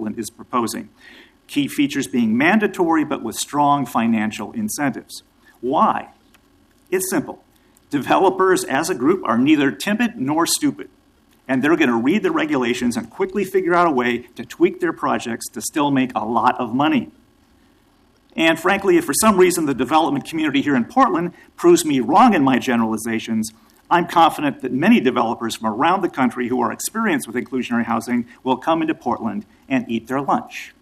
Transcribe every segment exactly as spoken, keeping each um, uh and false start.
Portland is proposing. Key features being mandatory, but with strong financial incentives. Why? It's simple. Developers as a group are neither timid nor stupid, and they're going to read the regulations and quickly figure out a way to tweak their projects to still make a lot of money. And frankly, if for some reason the development community here in Portland proves me wrong in my generalizations, I'm confident that many developers from around the country who are experienced with inclusionary housing will come into Portland and eat their lunch.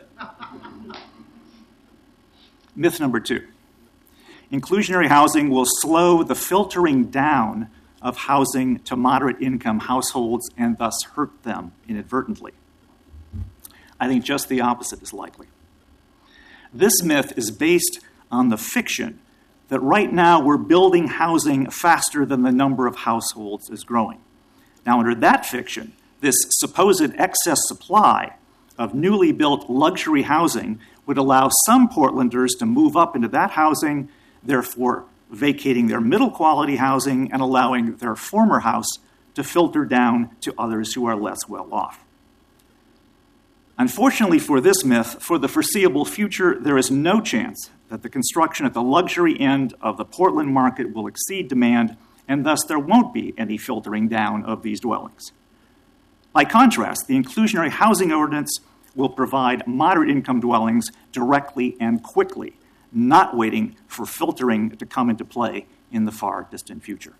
Myth number two. Inclusionary housing will slow the filtering down of housing to moderate income households and thus hurt them inadvertently. I think just the opposite is likely. This myth is based on the fiction that right now we're building housing faster than the number of households is growing. Now, under that fiction, this supposed excess supply of newly built luxury housing would allow some Portlanders to move up into that housing, therefore vacating their middle-quality housing and allowing their former house to filter down to others who are less well off. Unfortunately for this myth, for the foreseeable future, there is no chance that the construction at the luxury end of the Portland market will exceed demand, and thus there won't be any filtering down of these dwellings. By contrast, the inclusionary housing ordinance will provide moderate income dwellings directly and quickly, not waiting for filtering to come into play in the far distant future.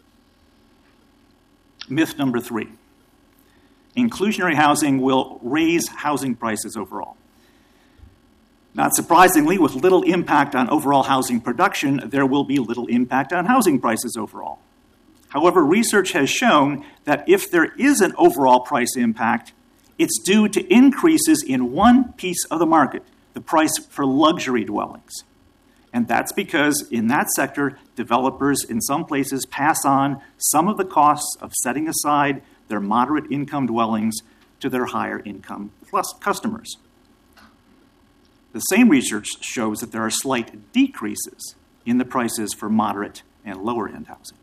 Myth number three. Inclusionary housing will raise housing prices overall. Not surprisingly, with little impact on overall housing production, there will be little impact on housing prices overall. However, research has shown that if there is an overall price impact, it's due to increases in one piece of the market, the price for luxury dwellings. And that's because in that sector, developers in some places pass on some of the costs of setting aside their moderate income dwellings to their higher income plus customers. The same research shows that there are slight decreases in the prices for moderate and lower end housing.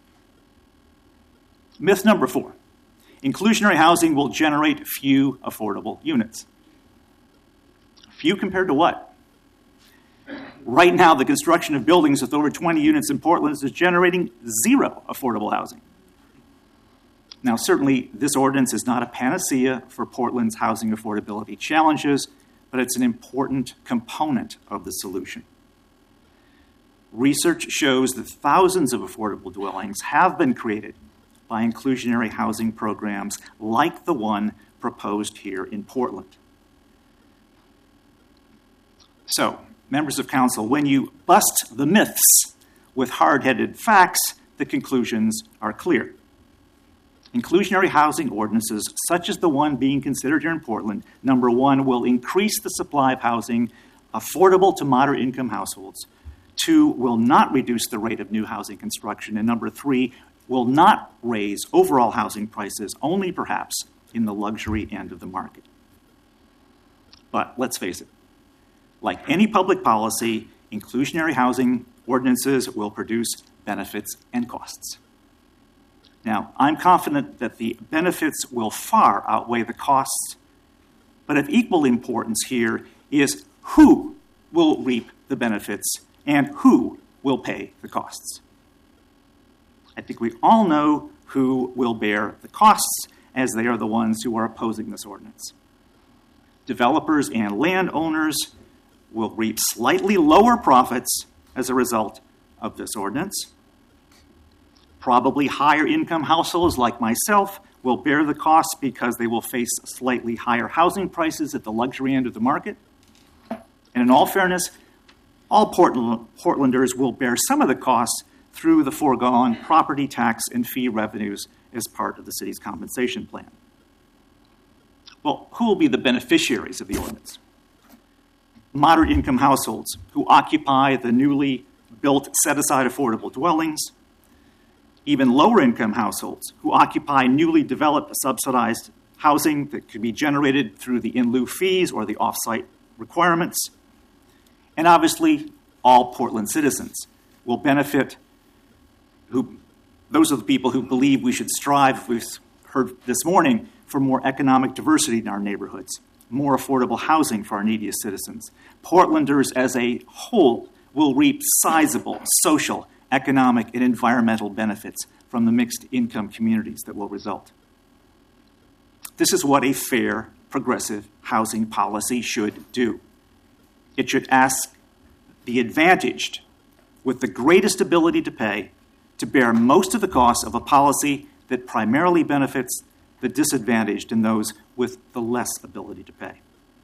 Myth number four. Inclusionary housing will generate few affordable units. Few compared to what? Right now, the construction of buildings with over twenty units in Portland is generating zero affordable housing. Now, certainly, this ordinance is not a panacea for Portland's housing affordability challenges, but it's an important component of the solution. Research shows that thousands of affordable dwellings have been created by inclusionary housing programs like the one proposed here in Portland. So, members of council, when you bust the myths with hard-headed facts, the conclusions are clear. Inclusionary housing ordinances, such as the one being considered here in Portland, number one, will increase the supply of housing affordable to moderate income households. Two, will not reduce the rate of new housing construction. And number three, will not raise overall housing prices, only perhaps in the luxury end of the market. But let's face it, like any public policy, inclusionary housing ordinances will produce benefits and costs. Now, I'm confident that the benefits will far outweigh the costs, but of equal importance here is who will reap the benefits and who will pay the costs. I think we all know who will bear the costs, as they are the ones who are opposing this ordinance. Developers and landowners will reap slightly lower profits as a result of this ordinance. Probably higher income households like myself will bear the costs because they will face slightly higher housing prices at the luxury end of the market. And in all fairness, all Portland, Portlanders will bear some of the costs through the foregone property tax and fee revenues as part of the city's compensation plan. Well, who will be the beneficiaries of the ordinance? Moderate income households who occupy the newly built set-aside affordable dwellings, even lower income households who occupy newly developed subsidized housing that could be generated through the in lieu fees or the off-site requirements, and obviously all Portland citizens will benefit. Who, those are the people who believe we should strive, we've heard this morning, for more economic diversity in our neighborhoods. more affordable housing for our neediest citizens. Portlanders as a whole will reap sizable social, economic, and environmental benefits from the mixed income communities that will result. This is what a fair, progressive housing policy should do. It should ask the advantaged with the greatest ability to pay to bear most of the costs of a policy that primarily benefits the disadvantaged and those with the less ability to pay.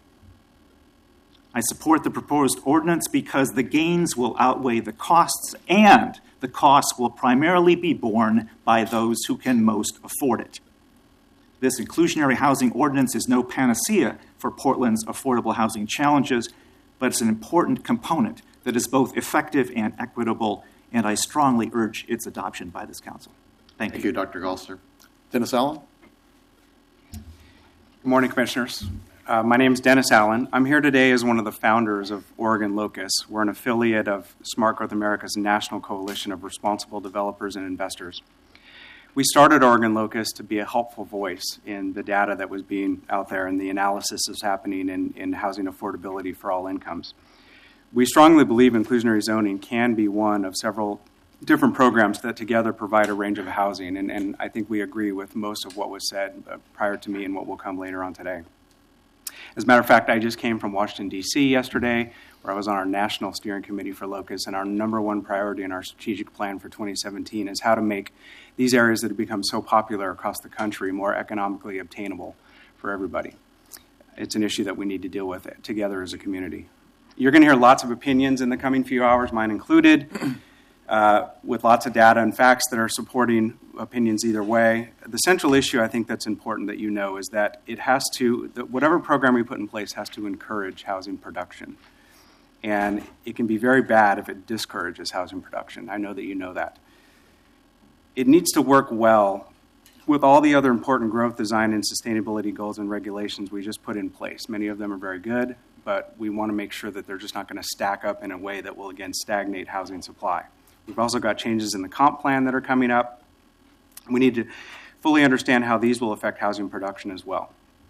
I support the proposed ordinance because the gains will outweigh the costs, and the costs will primarily be borne by those who can most afford it. This inclusionary housing ordinance is no panacea for Portland's affordable housing challenges, but it's an important component that is both effective and equitable, and I strongly urge its adoption by this council. Thank, Thank you. you, Doctor Golster. Dennis Allen? Good morning, Commissioners. Uh, my name is Dennis Allen. I'm here today as one of the founders of Oregon Locus. We're an affiliate of Smart Growth America's National Coalition of Responsible Developers and Investors. We started Oregon Locus to be a helpful voice in the data that was being out there and the analysis that's happening in, in housing affordability for all incomes. We strongly believe inclusionary zoning can be one of several different programs that together provide a range of housing, and, and I think we agree with most of what was said uh, prior to me and what will come later on today. As a matter of fact, I just came from Washington, D C yesterday, where I was on our National Steering Committee for Locus, and our number one priority in our strategic plan for twenty seventeen is how to make these areas that have become so popular across the country more economically obtainable for everybody. It's an issue that we need to deal with it together as a community. You're going to hear lots of opinions in the coming few hours, mine included, uh, with lots of data and facts that are supporting opinions either way. The central issue I think that's important that you know is that it has to, that whatever program we put in place has to encourage housing production. And it can be very bad if it discourages housing production. I know that you know that. It needs to work well with all the other important growth, design, and sustainability goals and regulations we just put in place. Many of them are very good, but we want to make sure that they're just not going to stack up in a way that will, again, stagnate housing supply. We've also got changes in the comp plan that are coming up. We need to fully understand how these will affect housing production as well.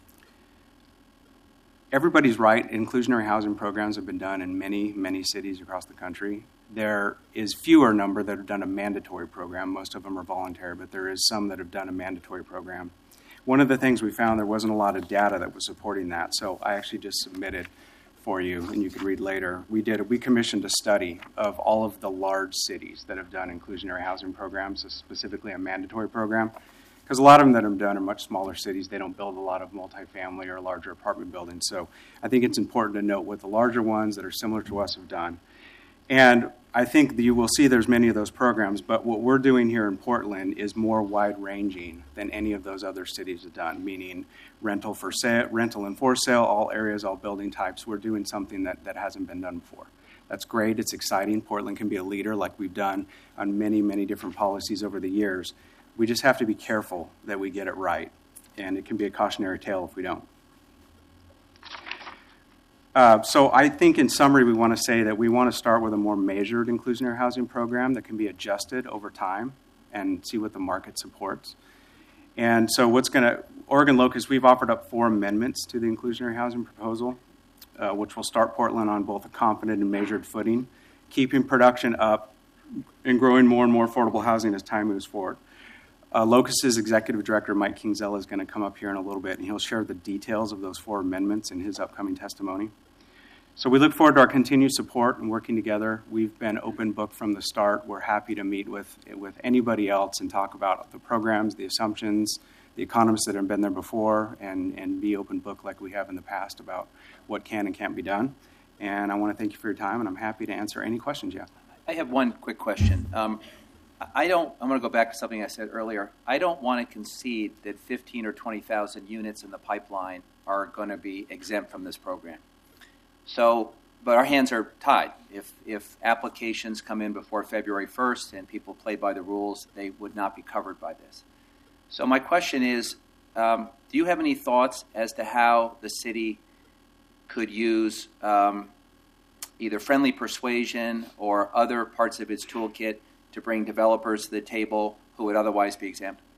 Everybody's right. Inclusionary housing programs have been done in many, many cities across the country. There is fewer number that have done a mandatory program. Most of them are voluntary, but there is some that have done a mandatory program. One of the things we found, there wasn't a lot of data that was supporting that, so I actually just submitted for you, and you can read later. We did. We commissioned a study of all of the large cities that have done inclusionary housing programs, specifically a mandatory program, because a lot of them that have done are much smaller cities. They don't build a lot of multifamily or larger apartment buildings. So I think it's important to note what the larger ones that are similar to us have done. And I think that you will see there's many of those programs, but what we're doing here in Portland is more wide-ranging than any of those other cities have done, meaning rental for sale, rental and for sale, all areas, all building types. We're doing something that, that hasn't been done before. That's great. It's exciting. Portland can be a leader like we've done on many, many different policies over the years. We just have to be careful that we get it right, and it can be a cautionary tale if we don't. Uh, so I think in summary, we want to say that we want to start with a more measured inclusionary housing program that can be adjusted over time and see what the market supports. And so what's going to, Oregon Locus, we've offered up four amendments to the inclusionary housing proposal, uh, which will start Portland on both a confident and measured footing, keeping production up and growing more and more affordable housing as time moves forward. Uh, Locus's executive director, Mike Kingzella, is going to come up here in a little bit, and he'll share the details of those four amendments in his upcoming testimony. So we look forward to our continued support and working together. We've been open book from the start. We're happy to meet with, with anybody else and talk about the programs, the assumptions, the economists that have been there before, and, and be open book like we have in the past about what can and can't be done. And I want to thank you for your time, and I'm happy to answer any questions you have. I have one quick question. Um, I don't, I'm going to go back to something I said earlier. I don't want to concede that fifteen or twenty thousand units in the pipeline are going to be exempt from this program. So, but our hands are tied. If if applications come in before February first and people play by the rules, they would not be covered by this. So my question is, um, do you have any thoughts as to how the city could use um, either friendly persuasion or other parts of its toolkit to bring developers to the table who would otherwise be exempt?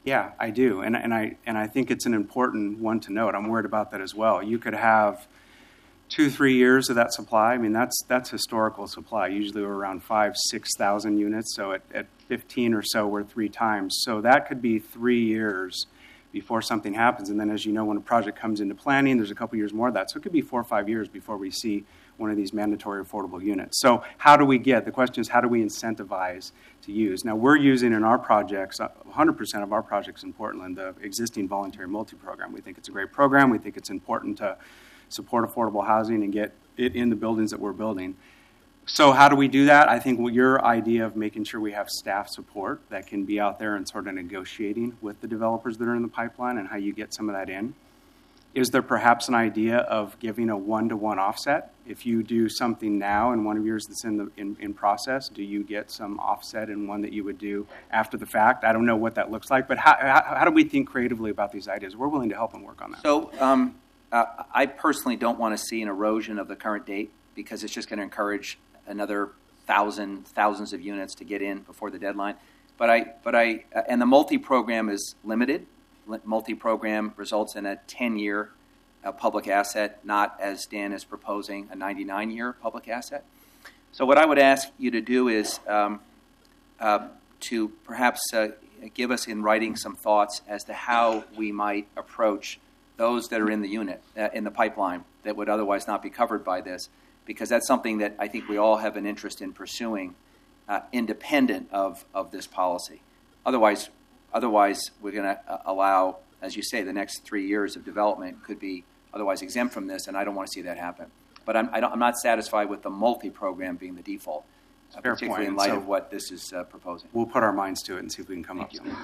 Yeah, I do, and and I and I think it's an important one to note. I'm worried about that as well. You could have two, three years of that supply. I mean, that's that's historical supply. Usually, we're around five, six thousand units. So at, at fifteen or so, we're three times. So that could be three years before something happens. And then, as you know, when a project comes into planning, there's a couple years more of that. So it could be four or five years before we see one of these mandatory affordable units. So how do we get, the question is, how do we incentivize to use? Now, we're using in our projects, one hundred percent of our projects in Portland, the existing voluntary multi-program. We think it's a great program. We think it's important to support affordable housing and get it in the buildings that we're building. So how do we do that? I think your idea of making sure we have staff support that can be out there and sort of negotiating with the developers that are in the pipeline and how you get some of that in. Is there perhaps an idea of giving a one-to-one offset? If you do something now and one of yours that's in the in, in process, do you get some offset in one that you would do after the fact? I don't know what that looks like, but how, how, how do we think creatively about these ideas? We're willing to help and work on that. So um, uh, I personally don't want to see an erosion of the current date because it's just going to encourage another thousand, thousands of units to get in before the deadline. But I, but I, uh, and the multi-program is limited. Multi-program results in a ten-year uh, public asset, not as Dan is proposing, a ninety-nine year public asset. So what I would ask you to do is um, uh, to perhaps uh, give us in writing some thoughts as to how we might approach those that are in the unit, uh, in the pipeline, that would otherwise not be covered by this, because that's something that I think we all have an interest in pursuing uh, independent of, of this policy. Otherwise, Otherwise, we're going to uh, allow, as you say, the next three years of development could be otherwise exempt from this, and I don't want to see that happen. But I'm, I don't, I'm not satisfied with the multi-program being the default, uh, particularly point. in light So of what this is uh, proposing. We'll put our minds to it and see if we can come up with something.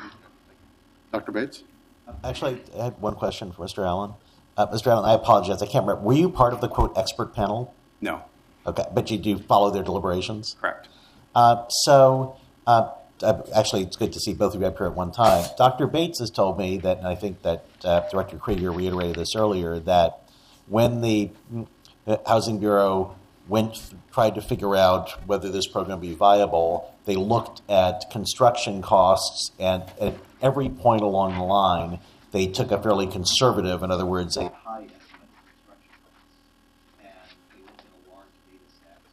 Doctor Bates? Actually, I had one question for Mister Allen. Uh, Mister Allen, I apologize. I can't remember. Were you part of the, quote, expert panel? No. Okay, but you do follow their deliberations? Correct. Uh, so, uh, uh, actually, it's good to see both of you up here at one time. Doctor Bates has told me that, and I think that uh, Director Krieger reiterated this earlier, that when the Housing Bureau went tried to figure out whether this program would be viable, they looked at construction costs, and at every point along the line, they took a fairly conservative, in other words, a high estimate of construction costs. And they looked at a large data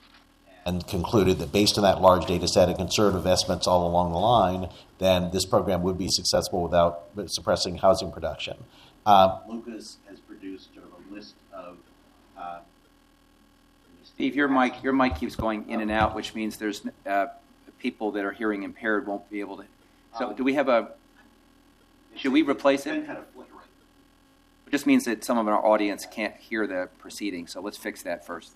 set and concluded that based on that large data set and conservative estimates all along the line, then this program would be successful without suppressing housing production. Uh, Lucas has produced sort of a list of uh, Steve, your mic, your mic keeps going in and out, which means there's uh, people that are hearing impaired won't be able to. So, do we have a? Should we replace it? kind of flickering. It just means that some of our audience can't hear the proceeding. So let's fix that first.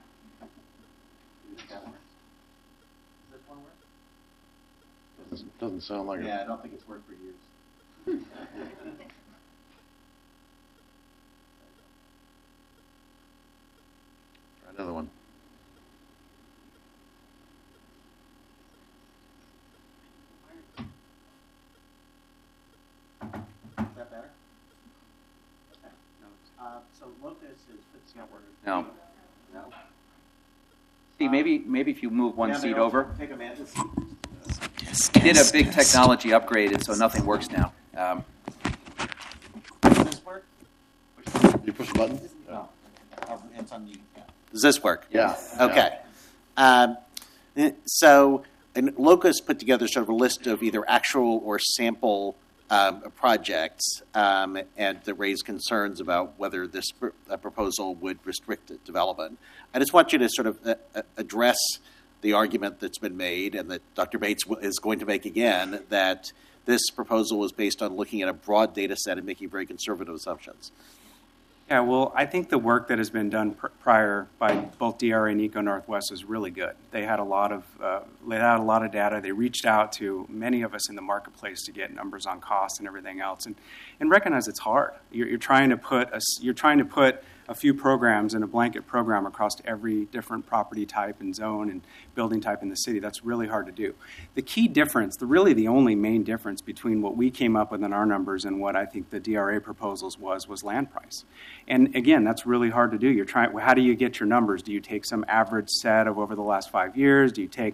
Doesn't, doesn't sound like Yeah, it. I don't think it's worked for years. Try another one. Is that better? Okay. Uh, so Locus is put together. No. No. Steve, maybe maybe if you move one Yeah, seat maybe over. Take Amanda's seat. We did a big technology upgrade, and so nothing works now. Um, Does this work? You push the button? No. It's on mute. Yeah. Does this work? Yeah. Okay. Um, so, and Locus put together sort of a list of either actual or sample um, projects um, and that raise concerns about whether this pr- uh, proposal would restrict development. I just want you to sort of uh, uh, address the argument that's been made and that Doctor Bates w- is going to make again, that this proposal was based on looking at a broad data set and making very conservative assumptions. Yeah, well, I think the work that has been done pr- prior by both D R A and Eco Northwest is really good. They had a lot of uh, laid out a lot of data. They reached out to many of us in the marketplace to get numbers on costs and everything else, and and recognize it's hard. You're, you're trying to put a, you're trying to put a few programs in a blanket program across every different property type and zone and building type in the city. That's really hard to do. The key difference, the really the only main difference between what we came up with in our numbers and what I think the D R A proposals was, was land price. And again, that's really hard to do. You're trying, how do you get your numbers? Do you take some average set of over the last five years? Do you take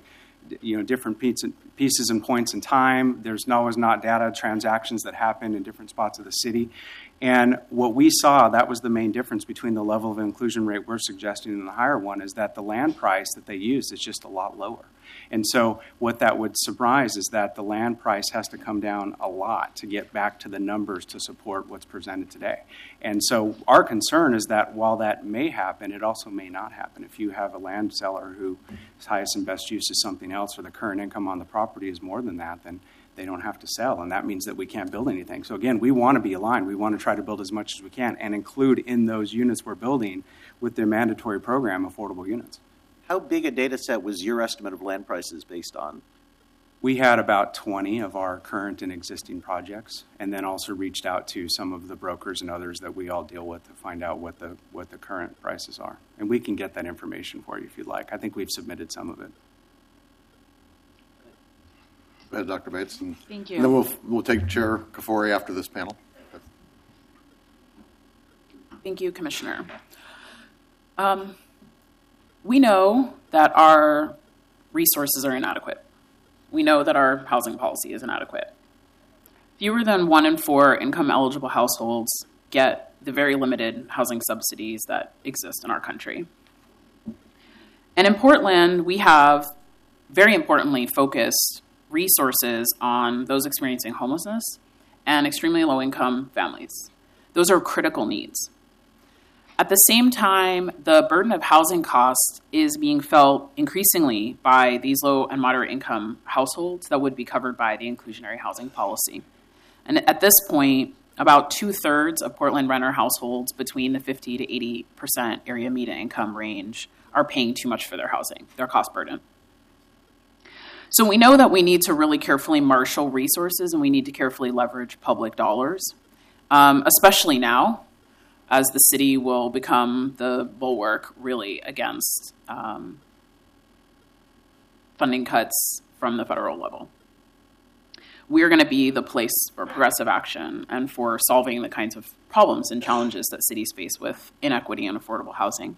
you know, different pieces, pieces and points in time. There's always not data transactions that happen in different spots of the city. And what we saw, that was the main difference between the level of inclusion rate we're suggesting and the higher one, is that the land price that they use is just a lot lower. And so what that would surprise is that the land price has to come down a lot to get back to the numbers to support what's presented today. And so our concern is that while that may happen, it also may not happen. If you have a land seller whose highest and best use is something else, or the current income on the property is more than that, then they don't have to sell, and that means that we can't build anything. So again, we want to be aligned. We want to try to build as much as we can and include in those units we're building with the mandatory program affordable units. How big a data set was your estimate of land prices based on? We had about twenty of our current and existing projects, and then also reached out to some of the brokers and others that we all deal with to find out what the what the current prices are. And we can get that information for you if you'd like. I think we've submitted some of it. Go ahead, Doctor Bates. And, Thank you. And then we'll, we'll take Chair Kafori after this panel. Thank you, Commissioner. Um, we know that our resources are inadequate. We know that our housing policy is inadequate. Fewer than one in four income-eligible households get the very limited housing subsidies that exist in our country. And in Portland, we have, very importantly, focused resources on those experiencing homelessness and extremely low-income families. Those are critical needs. At the same time, the burden of housing costs is being felt increasingly by these low and moderate income households that would be covered by the inclusionary housing policy. And at this point, about two-thirds of Portland renter households between the fifty to eighty percent area median income range are paying too much for their housing, their cost burden. So we know that we need to really carefully marshal resources and we need to carefully leverage public dollars, um, especially now, as the city will become the bulwark really against um, funding cuts from the federal level. We are going to be the place for progressive action and for solving the kinds of problems and challenges that cities face with inequity and affordable housing.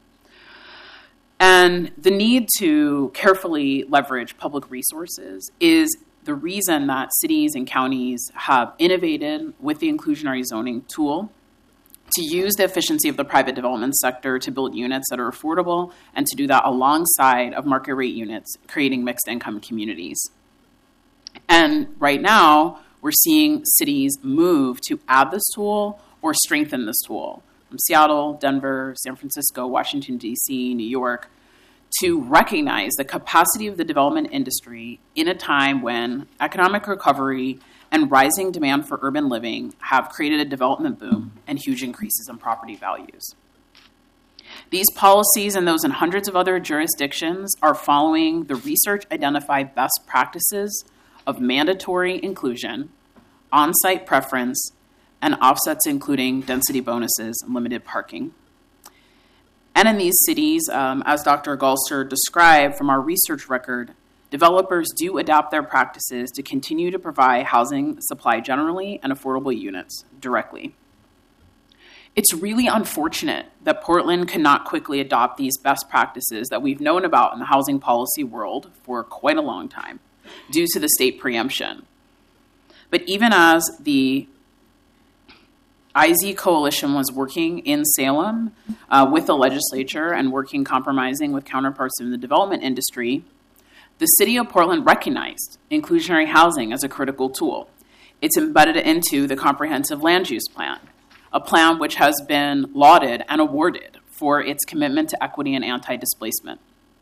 And the need to carefully leverage public resources is the reason that cities and counties have innovated with the inclusionary zoning tool to use the efficiency of the private development sector to build units that are affordable and to do that alongside of market rate units, creating mixed income communities. And right now, we're seeing cities move to add this tool or strengthen this tool. From Seattle, Denver, San Francisco, Washington, D C, New York, to recognize the capacity of the development industry in a time when economic recovery and rising demand for urban living have created a development boom and huge increases in property values. These policies and those in hundreds of other jurisdictions are following the research-identified best practices of mandatory inclusion, on-site preference, and offsets including density bonuses and limited parking. And in these cities, um, as Doctor Galster described from our research record, developers do adapt their practices to continue to provide housing supply generally and affordable units directly. It's really unfortunate that Portland cannot quickly adopt these best practices that we've known about in the housing policy world for quite a long time due to the state preemption. But even as the I Z Coalition was working in Salem uh, with the legislature and working compromising with counterparts in the development industry, the city of Portland recognized inclusionary housing as a critical tool. It's embedded into the comprehensive land use plan, a plan which has been lauded and awarded for its commitment to equity and anti-displacement.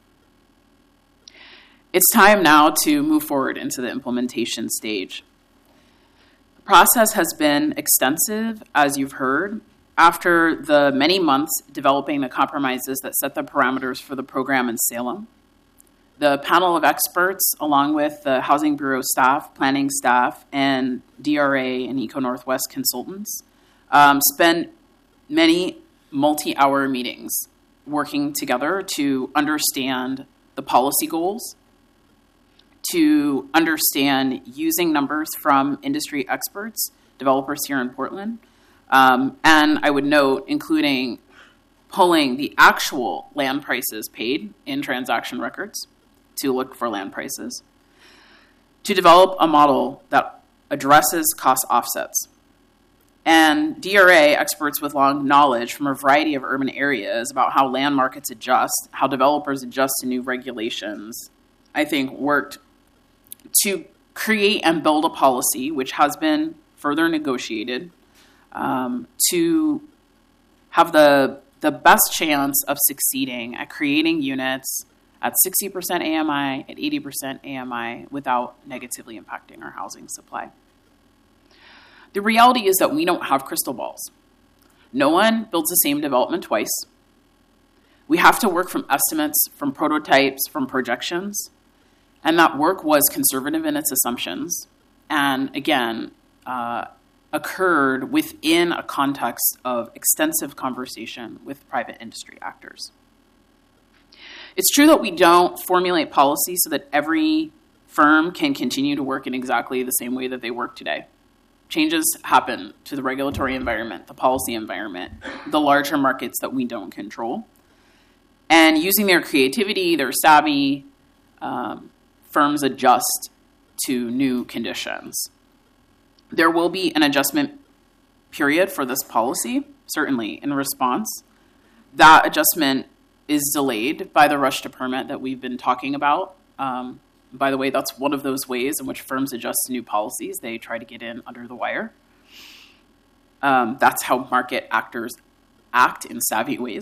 It's time now to move forward into the implementation stage. The process has been extensive, as you've heard. After the many months developing the compromises that set the parameters for the program in Salem, the panel of experts, along with the Housing Bureau staff, planning staff, and D R A and Eco Northwest consultants, um, spent many multi-hour meetings working together to understand the policy goals, to understand using numbers from industry experts, developers here in Portland, um, and I would note, including pulling the actual land prices paid in transaction records, to look for land prices, to develop a model that addresses cost offsets. And D R A experts with long knowledge from a variety of urban areas about how land markets adjust, how developers adjust to new regulations, I think worked to create and build a policy which has been further negotiated um, to have the, the best chance of succeeding at creating units at sixty percent A M I, at eighty percent A M I, without negatively impacting our housing supply. The reality is that we don't have crystal balls. No one builds the same development twice. We have to work from estimates, from prototypes, from projections. And that work was conservative in its assumptions. And again, uh, occurred within a context of extensive conversation with private industry actors. It's true that we don't formulate policy so that every firm can continue to work in exactly the same way that they work today. Changes happen to the regulatory environment, the policy environment, the larger markets that we don't control. And using their creativity, their savvy, um, firms adjust to new conditions. There will be an adjustment period for this policy, certainly in response. That adjustment is delayed by the rush to permit that we've been talking about. Um, by the way, that's one of those ways in which firms adjust to new policies. They try to get in under the wire. Um, that's how market actors act in savvy ways.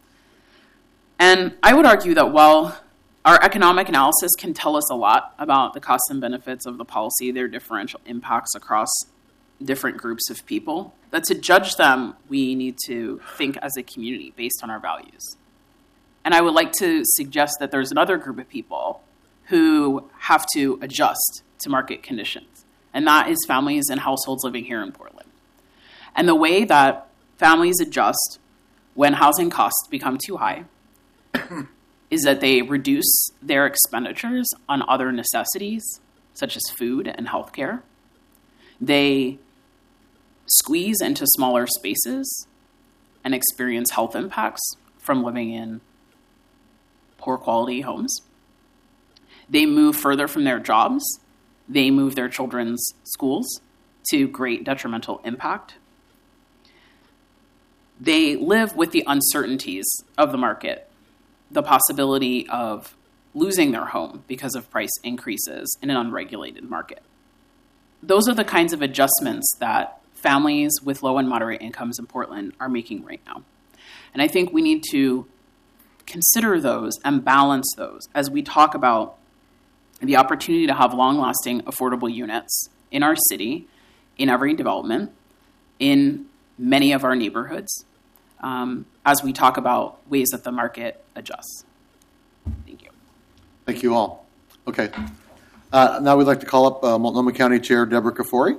And I would argue that while our economic analysis can tell us a lot about the costs and benefits of the policy, their differential impacts across different groups of people, that to judge them, we need to think as a community based on our values. And I would like to suggest that there's another group of people who have to adjust to market conditions, and that is families and households living here in Portland. And the way that families adjust when housing costs become too high is that they reduce their expenditures on other necessities, such as food and healthcare. They squeeze into smaller spaces and experience health impacts from living in poor quality homes. They move further from their jobs. They move their children's schools to great detrimental impact. They live with the uncertainties of the market, the possibility of losing their home because of price increases in an unregulated market. Those are the kinds of adjustments that families with low and moderate incomes in Portland are making right now. And I think we need to consider those and balance those as we talk about the opportunity to have long-lasting, affordable units in our city, in every development, in many of our neighborhoods, um, as we talk about ways that the market adjusts. Thank you. Thank you all. Okay. Uh, now we'd like to call up uh, Multnomah County Chair Deborah Kafoury.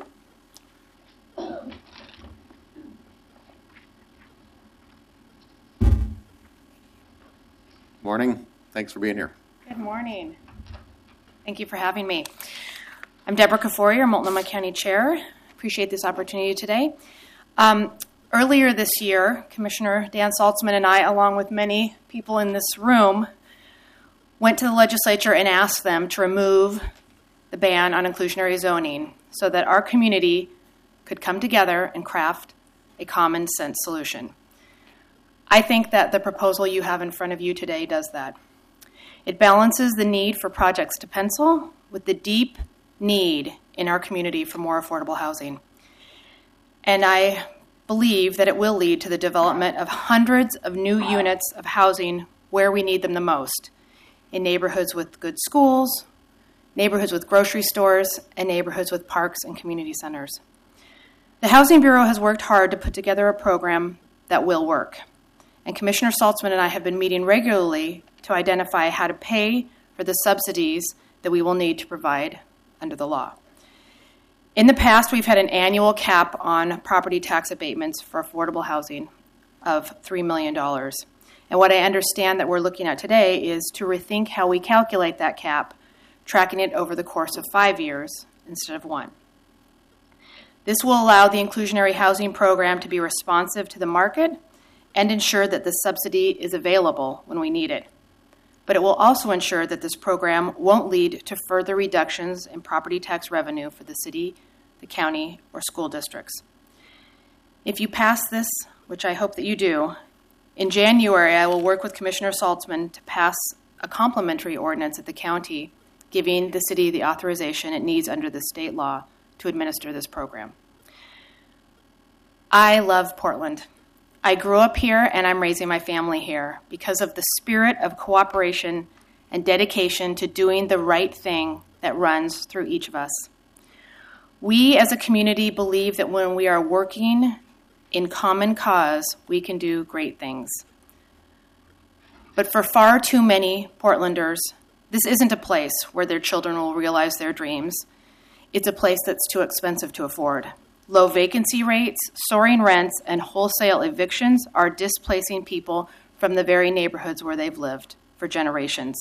Morning. Thanks for being here. Good morning. Thank you for having me. I'm Deborah Kafoury, our Multnomah County Chair. Appreciate this opportunity today. Um, earlier this year, Commissioner Dan Saltzman and I, along with many people in this room, went to the legislature and asked them to remove the ban on inclusionary zoning so that our community could come together and craft a common sense solution. I think that the proposal you have in front of you today does that. It balances the need for projects to pencil with the deep need in our community for more affordable housing. And I believe that it will lead to the development of hundreds of new units of housing where we need them the most, in neighborhoods with good schools, neighborhoods with grocery stores, and neighborhoods with parks and community centers. The Housing Bureau has worked hard to put together a program that will work. And Commissioner Saltzman and I have been meeting regularly to identify how to pay for the subsidies that we will need to provide under the law. In the past, we've had an annual cap on property tax abatements for affordable housing of three million dollars. And what I understand that we're looking at today is to rethink how we calculate that cap, tracking it over the course of five years instead of one. This will allow the inclusionary housing program to be responsive to the market and ensure that the subsidy is available when we need it. but it will also ensure that this program won't lead to further reductions in property tax revenue for the city, the county, or school districts. If you pass this, which I hope that you do, in January I will work with Commissioner Saltzman to pass a complementary ordinance at the county giving the city the authorization it needs under the state law to administer this program. I love Portland. I grew up here and I'm raising my family here because of the spirit of cooperation and dedication to doing the right thing that runs through each of us. We as a community believe that when we are working in common cause, we can do great things. But for far too many Portlanders, this isn't a place where their children will realize their dreams. It's a place that's too expensive to afford. Low vacancy rates, soaring rents, and wholesale evictions are displacing people from the very neighborhoods where they've lived for generations.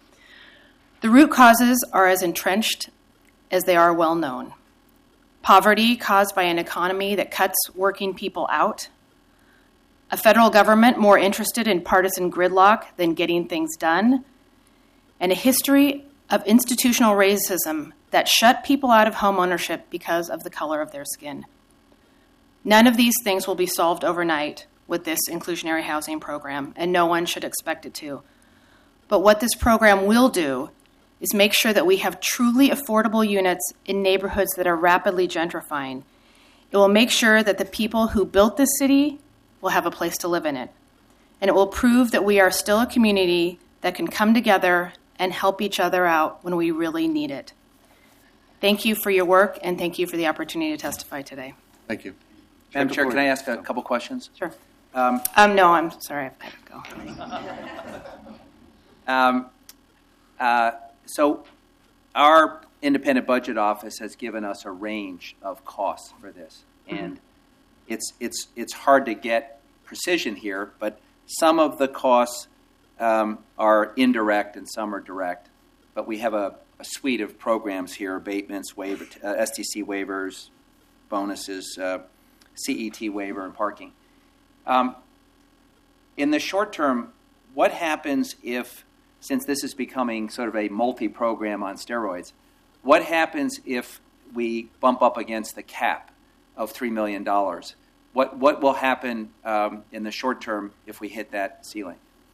The root causes are as entrenched as they are well known. Poverty caused by an economy that cuts working people out, a federal government more interested in partisan gridlock than getting things done, and a history of institutional racism that shut people out of homeownership because of the color of their skin. None of these things will be solved overnight with this inclusionary housing program, and no one should expect it to. But what this program will do is make sure that we have truly affordable units in neighborhoods that are rapidly gentrifying. It will make sure that the people who built this city will have a place to live in it. And it will prove that we are still a community that can come together and help each other out when we really need it. Thank you for your work, and thank you for the opportunity to testify today. Thank you. Madam Chair, can I ask a couple questions? Sure. Um, Um, no, I'm sorry, I've got to go. um, uh, so our independent budget office has given us a range of costs for this, and mm-hmm. it's it's it's hard to get precision here, but some of the costs um, are indirect and some are direct. But we have a, a suite of programs here: abatements, waiver, uh, S T C waivers, bonuses, uh, C E T waiver, and parking. Um, in the short term, what happens if, since this is becoming sort of a multi-program on steroids, what happens if we bump up against the cap of three million dollars? What what will happen um, in the short term if we hit that ceiling?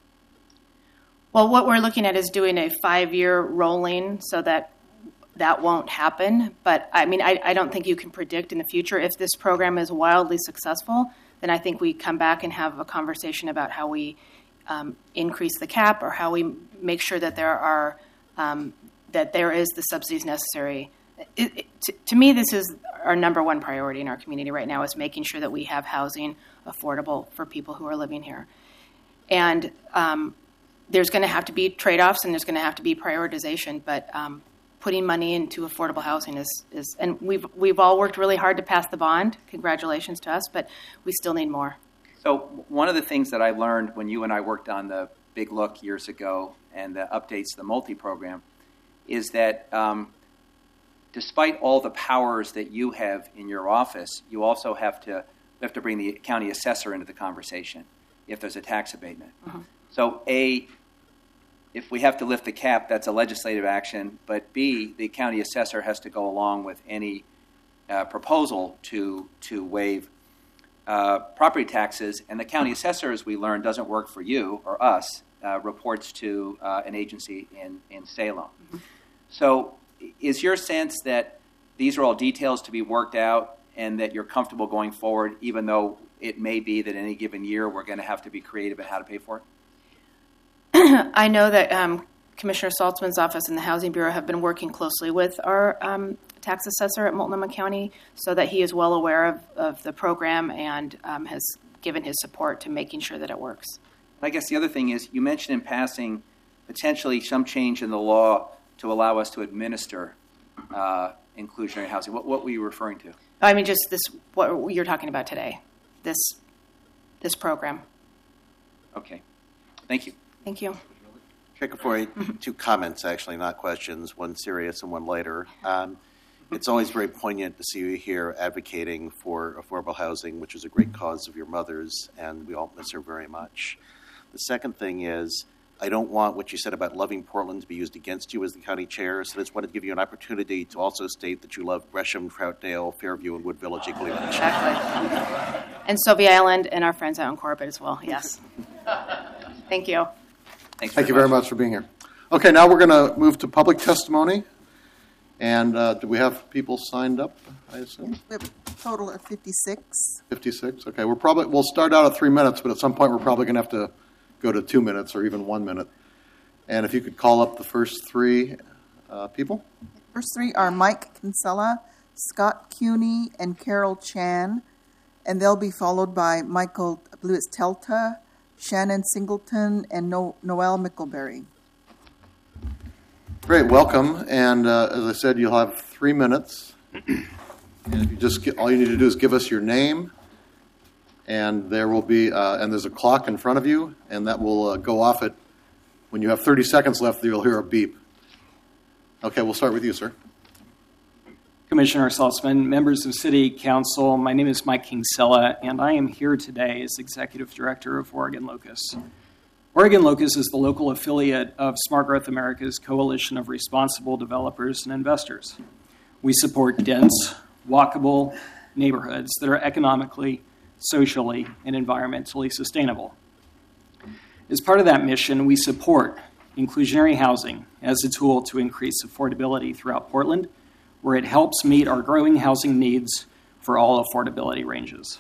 Well, what we're looking at is doing a five-year rolling so that that won't happen. But, I mean, I, I don't think you can predict in the future. If this program is wildly successful, then I think we come back and have a conversation about how we um, increase the cap or how we make sure that there are um, that there is the subsidies necessary. It, it, to, to me, this is our number one priority in our community right now, is making sure that we have housing affordable for people who are living here. And um, there's going to have to be trade-offs and there's going to have to be prioritization, but um, putting money into affordable housing is, is, and we've we've all worked really hard to pass the bond. Congratulations to us, but we still need more. So one of the things that I learned when you and I worked on the Big Look years ago and the updates to the multi-program is that um, despite all the powers that you have in your office, you also have to you have to bring the county assessor into the conversation if there's a tax abatement. Mm-hmm. So A, if we have to lift the cap, that's a legislative action. But B, the county assessor has to go along with any uh, proposal to to waive uh, property taxes. And the county assessor, as we learned, doesn't work for you or us. Uh, reports to uh, an agency in in Salem. Mm-hmm. So, is your sense that these are all details to be worked out, and that you're comfortable going forward, even though it may be that any given year we're going to have to be creative in how to pay for it? I know that um, Commissioner Saltzman's office and the Housing Bureau have been working closely with our um, tax assessor at Multnomah County so that he is well aware of, of the program and um, has given his support to making sure that it works. I guess the other thing is you mentioned in passing potentially some change in the law to allow us to administer uh, inclusionary housing. What, what were you referring to? I mean, just this, what you're talking about today, this this program. Okay. Thank you. Thank you. Chair Kafoury, two comments, actually, not questions, one serious and one lighter. Um, it's always very poignant to see you here advocating for affordable housing, which is a great cause of your mother's, and we all miss her very much. The second thing is, I don't want what you said about loving Portland to be used against you as the county chair, so I just wanted to give you an opportunity to also state that you love Gresham, Troutdale, Fairview, and Wood Village equally much. Exactly. And Sylvia Island and our friends out in Corbett as well, yes. Thank you. Thanks Thank you very much for being here. Okay, now we're going to move to public testimony. And uh, do we have people signed up, I assume? We have a total of fifty-six. fifty-six? Okay, we're probably, we'll start out at three minutes, but at some point we're probably going to have to go to two minutes or even one minute. And if you could call up the first three uh, people. First three are Mike Kinsella, Scott Cuny, and Carol Chan. And they'll be followed by Michael, I believe it's Telta, Shannon Singleton, and no- Noel Mickleberry. Great, welcome. And uh, as I said, you'll have three minutes. And if you just get, all you need to do is give us your name, and there will be, uh, and there's a clock in front of you, and that will uh, go off at, when you have thirty seconds left, you'll hear a beep. Okay, we'll start with you, sir. Commissioner Saltzman, members of City Council, my name is Mike Kinsella, and I am here today as Executive Director of Oregon Locus. Oregon Locus is the local affiliate of Smart Growth America's Coalition of Responsible Developers and Investors. We support dense, walkable neighborhoods that are economically, socially, and environmentally sustainable. As part of that mission, we support inclusionary housing as a tool to increase affordability throughout Portland, where it helps meet our growing housing needs for all affordability ranges.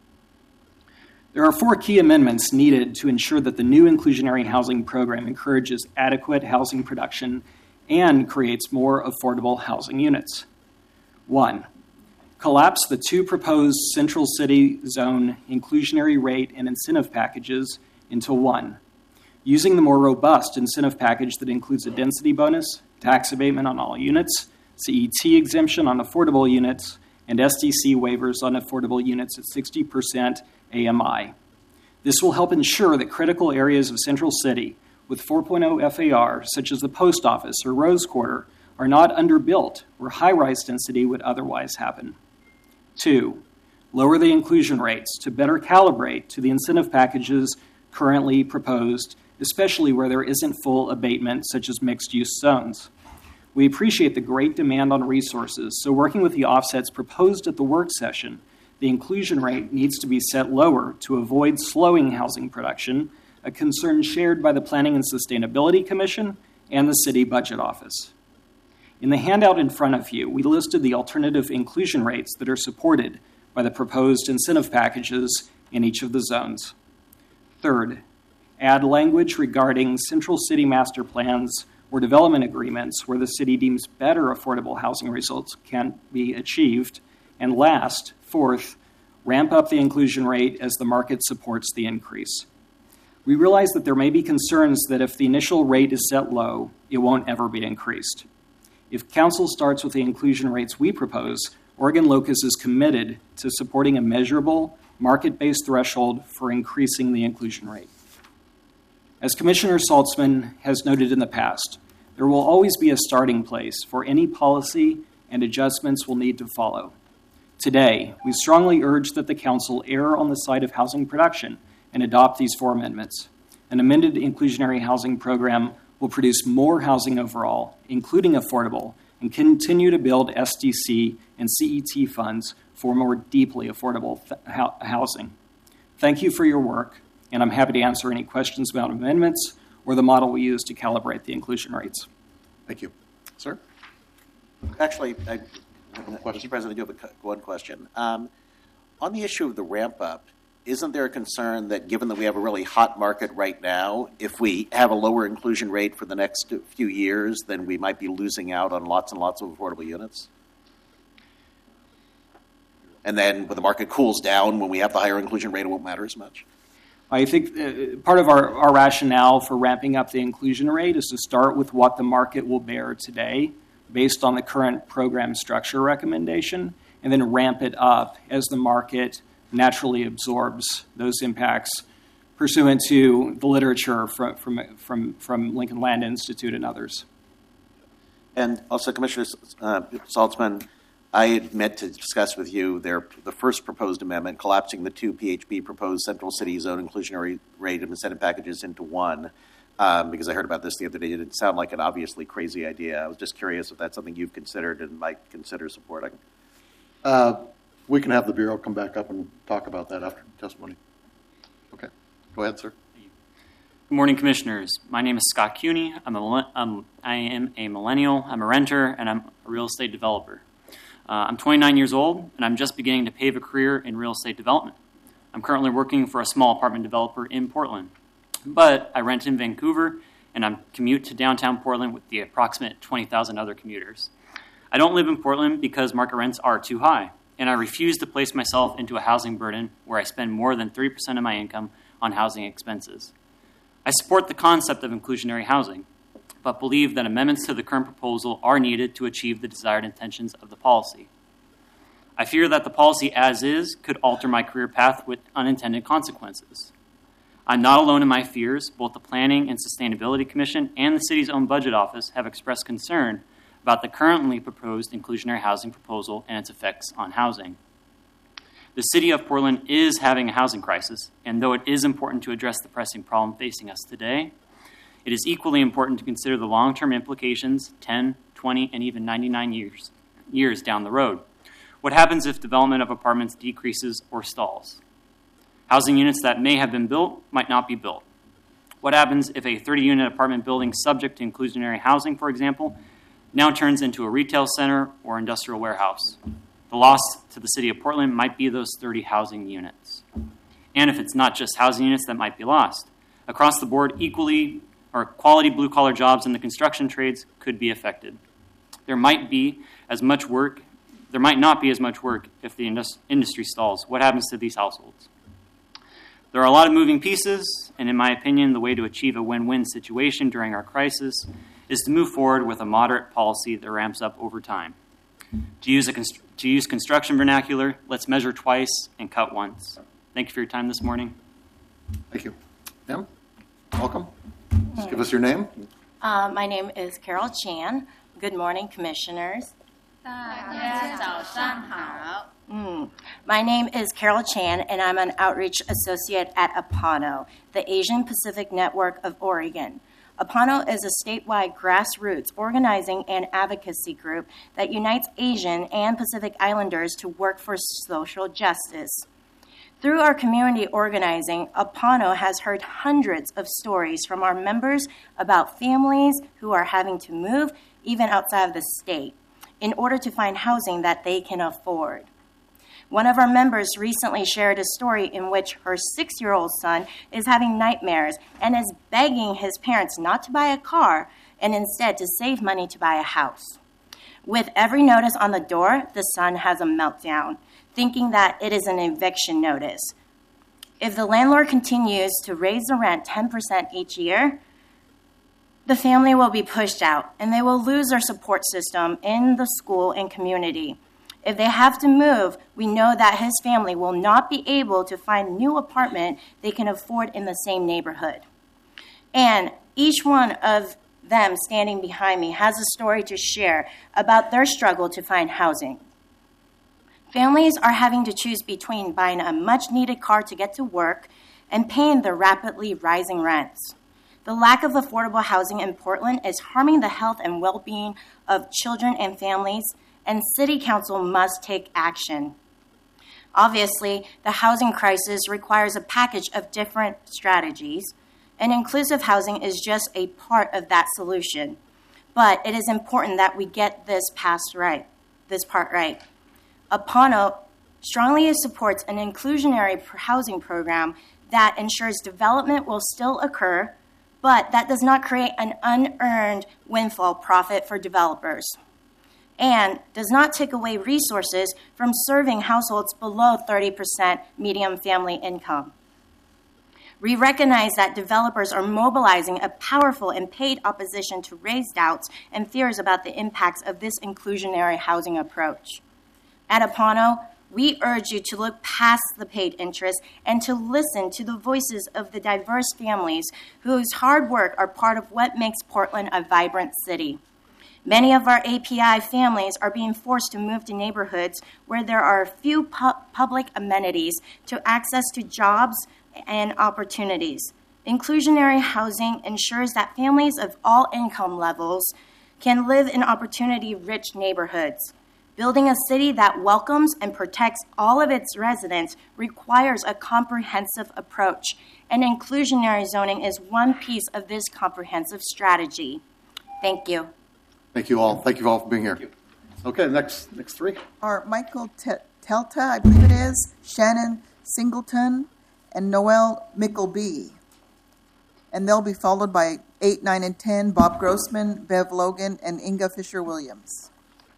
There are four key amendments needed to ensure that the new inclusionary housing program encourages adequate housing production and creates more affordable housing units. One, collapse the two proposed Central City Zone inclusionary rate and incentive packages into one, using the more robust incentive package that includes a density bonus, tax abatement on all units, C E T exemption on affordable units, and S D C waivers on affordable units at sixty percent A M I. This will help ensure that critical areas of Central City with four point oh F A R, such as the post office or Rose Quarter, are not underbuilt where high-rise density would otherwise happen. Two, lower the inclusion rates to better calibrate to the incentive packages currently proposed, especially where there isn't full abatement, such as mixed-use zones. We appreciate the great demand on resources, so working with the offsets proposed at the work session, the inclusion rate needs to be set lower to avoid slowing housing production, a concern shared by the Planning and Sustainability Commission and the City Budget Office. In the handout in front of you, we listed the alternative inclusion rates that are supported by the proposed incentive packages in each of the zones. Third, add language regarding Central City master plans or development agreements where the city deems better affordable housing results can be achieved. And last, fourth, ramp up the inclusion rate as the market supports the increase. We realize that there may be concerns that if the initial rate is set low, it won't ever be increased. If Council starts with the inclusion rates we propose, Oregon Locus is committed to supporting a measurable, market-based threshold for increasing the inclusion rate. As Commissioner Saltzman has noted in the past, there will always be a starting place for any policy and adjustments we'll need to follow. Today, we strongly urge that the Council err on the side of housing production and adopt these four amendments. An amended inclusionary housing program will produce more housing overall, including affordable, and continue to build S D C and C E T funds for more deeply affordable th- housing. Thank you for your work, and I'm happy to answer any questions about amendments or the model we use to calibrate the inclusion rates. Thank you. Sir? Actually, I, Mister President, I do have a, one question. Um, on the issue of the ramp-up, isn't there a concern that given that we have a really hot market right now, if we have a lower inclusion rate for the next few years, then we might be losing out on lots and lots of affordable units? And then when the market cools down, when we have the higher inclusion rate, it won't matter as much? I think uh, part of our, our rationale for ramping up the inclusion rate is to start with what the market will bear today based on the current program structure recommendation, and then ramp it up as the market naturally absorbs those impacts pursuant to the literature from, from, from, from Lincoln Land Institute and others. And also, Commissioner uh, Saltzman, I had meant to discuss with you their, the first proposed amendment, collapsing the two P H B proposed Central City Zone inclusionary rate and incentive packages into one. Um, because I heard about this the other day. It didn't sound like an obviously crazy idea. I was just curious if that's something you've considered and might consider supporting. Uh, we can have the Bureau come back up and talk about that after testimony. Okay. Go ahead, sir. Good morning, Commissioners. My name is Scott Cuny. I'm a, um, I am a millennial, I'm a renter, and I'm a real estate developer. Uh, I'm twenty-nine years old, and I'm just beginning to pave a career in real estate development. I'm currently working for a small apartment developer in Portland, but I rent in Vancouver, and I commute to downtown Portland with the approximate twenty thousand other commuters. I don't live in Portland because market rents are too high, and I refuse to place myself into a housing burden where I spend more than three percent of my income on housing expenses. I support the concept of inclusionary housing, but believe that amendments to the current proposal are needed to achieve the desired intentions of the policy. I fear that the policy as is could alter my career path with unintended consequences. I'm not alone in my fears. Both the Planning and Sustainability Commission and the city's own budget office have expressed concern about the currently proposed inclusionary housing proposal and its effects on housing. The city of Portland is having a housing crisis, and though it is important to address the pressing problem facing us today, it is equally important to consider the long-term implications ten, twenty, and even ninety-nine years, years down the road. What happens if development of apartments decreases or stalls? Housing units that may have been built might not be built. What happens if a thirty-unit apartment building subject to inclusionary housing, for example, now turns into a retail center or industrial warehouse? The loss to the city of Portland might be those thirty housing units. And if it's not just housing units that might be lost, across the board, equally or quality blue-collar jobs in the construction trades could be affected. There might be as much work, there might not be as much work if the indus- industry stalls. What happens to these households? There are a lot of moving pieces, and in my opinion, the way to achieve a win-win situation during our crisis is to move forward with a moderate policy that ramps up over time. To use, a const- to use construction vernacular, let's measure twice and cut once. Thank you for your time this morning. Thank you. Ma'am, welcome. Just give us your name. Uh, my name is Carol Chan. Good morning, Commissioners. Mm. My name is Carol Chan, and I'm an Outreach Associate at APANO, the Asian Pacific Network of Oregon. APANO is a statewide grassroots organizing and advocacy group that unites Asian and Pacific Islanders to work for social justice. Through our community organizing, APANO has heard hundreds of stories from our members about families who are having to move even outside of the state in order to find housing that they can afford. One of our members recently shared a story in which her six-year-old son is having nightmares and is begging his parents not to buy a car and instead to save money to buy a house. With every notice on the door, the son has a meltdown, thinking that it is an eviction notice. If the landlord continues to raise the rent ten percent each year, the family will be pushed out and they will lose their support system in the school and community. If they have to move, we know that his family will not be able to find a new apartment they can afford in the same neighborhood. And each one of them standing behind me has a story to share about their struggle to find housing. Families are having to choose between buying a much-needed car to get to work and paying the rapidly rising rents. The lack of affordable housing in Portland is harming the health and well-being of children and families, and City Council must take action. Obviously, the housing crisis requires a package of different strategies, and inclusive housing is just a part of that solution. But it is important that we get this passed right, this part right. APANO strongly supports an inclusionary housing program that ensures development will still occur, but that does not create an unearned windfall profit for developers, and does not take away resources from serving households below thirty percent median family income. We recognize that developers are mobilizing a powerful and paid opposition to raise doubts and fears about the impacts of this inclusionary housing approach. At APANO, we urge you to look past the paid interest and to listen to the voices of the diverse families whose hard work are part of what makes Portland a vibrant city. Many of our A P I families are being forced to move to neighborhoods where there are few pu- public amenities to access to jobs and opportunities. Inclusionary housing ensures that families of all income levels can live in opportunity-rich neighborhoods. Building a city that welcomes and protects all of its residents requires a comprehensive approach, and inclusionary zoning is one piece of this comprehensive strategy. Thank you. Thank you all. Thank you all for being here. Okay, next next three. Are Michael Te- Telta, I believe it is, Shannon Singleton, and Noel Mickleby. And they'll be followed by eight, nine, and ten, Bob Grossman, Bev Logan, and Inga Fisher-Williams.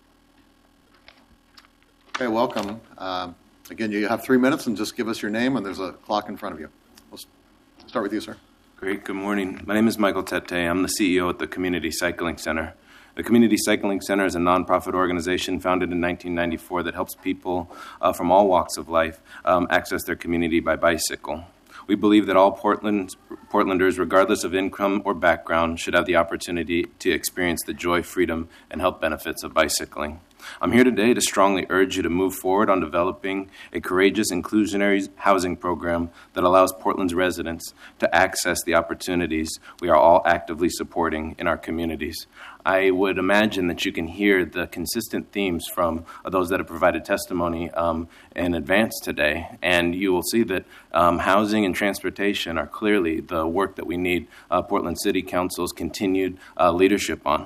Okay, welcome. Um, again, you have three minutes, and just give us your name, and there's a clock in front of you. We'll start with you, sir. Great. Good morning. My name is Michael Tete. I'm the C E O at the Community Cycling Center. The Community Cycling Center is a nonprofit organization founded in nineteen ninety-four that helps people uh, from all walks of life um, access their community by bicycle. We believe that all Portland, Portlanders, regardless of income or background, should have the opportunity to experience the joy, freedom, and health benefits of bicycling. I'm here today to strongly urge you to move forward on developing a courageous, inclusionary housing program that allows Portland's residents to access the opportunities we are all actively supporting in our communities. I would imagine that you can hear the consistent themes from those that have provided testimony um, in advance today, and you will see that um, housing and transportation are clearly the work that we need uh, Portland City Council's continued uh, leadership on.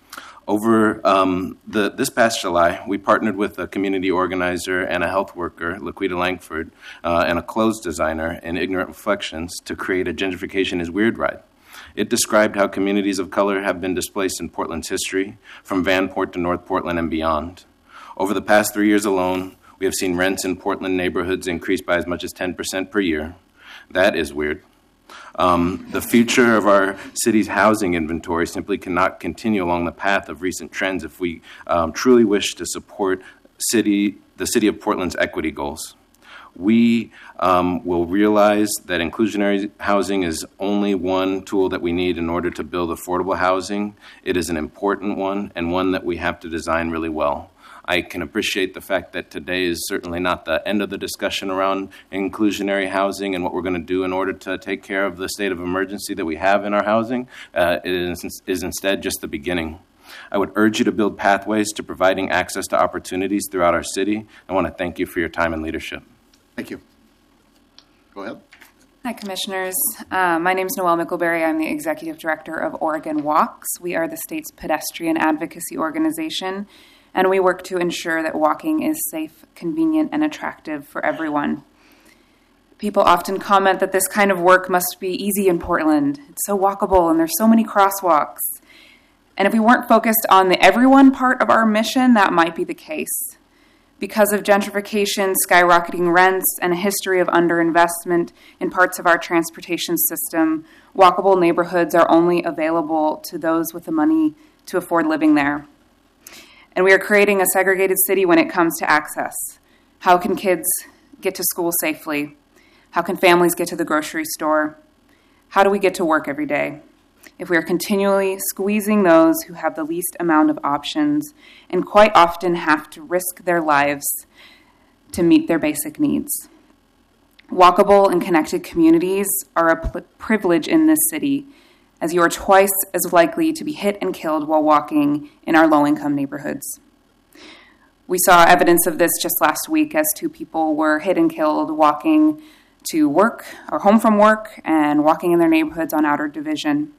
Over um, the, this past July, we partnered with a community organizer and a health worker, Laquita Langford, uh, and a clothes designer in Ignorant Reflections to create a Gentrification is Weird ride. It described how communities of color have been displaced in Portland's history, from Vanport to North Portland and beyond. Over the past three years alone, we have seen rents in Portland neighborhoods increase by as much as ten percent per year. That is weird. Um, the future of our city's housing inventory simply cannot continue along the path of recent trends if we um, truly wish to support city, the City of Portland's equity goals. We um, will realize that inclusionary housing is only one tool that we need in order to build affordable housing. It is an important one and one that we have to design really well. I can appreciate the fact that today is certainly not the end of the discussion around inclusionary housing and what we're going to do in order to take care of the state of emergency that we have in our housing. Uh, it is, is instead just the beginning. I would urge you to build pathways to providing access to opportunities throughout our city. I want to thank you for your time and leadership. Thank you. Go ahead. Hi, Commissioners. Uh, my name is Noelle Mickelberry. I'm the Executive Director of Oregon Walks. We are the state's pedestrian advocacy organization, and we work to ensure that walking is safe, convenient, and attractive for everyone. People often comment that this kind of work must be easy in Portland. It's so walkable, and there's so many crosswalks. And if we weren't focused on the everyone part of our mission, that might be the case. Because of gentrification, skyrocketing rents, and a history of underinvestment in parts of our transportation system, walkable neighborhoods are only available to those with the money to afford living there. And we are creating a segregated city when it comes to access. How can kids get to school safely? How can families get to the grocery store? How do we get to work every day? If we are continually squeezing those who have the least amount of options and quite often have to risk their lives to meet their basic needs. Walkable and connected communities are a pl- privilege in this city, as you are twice as likely to be hit and killed while walking in our low-income neighborhoods. We saw evidence of this just last week as two people were hit and killed walking to work or home from work and walking in their neighborhoods on Outer Division.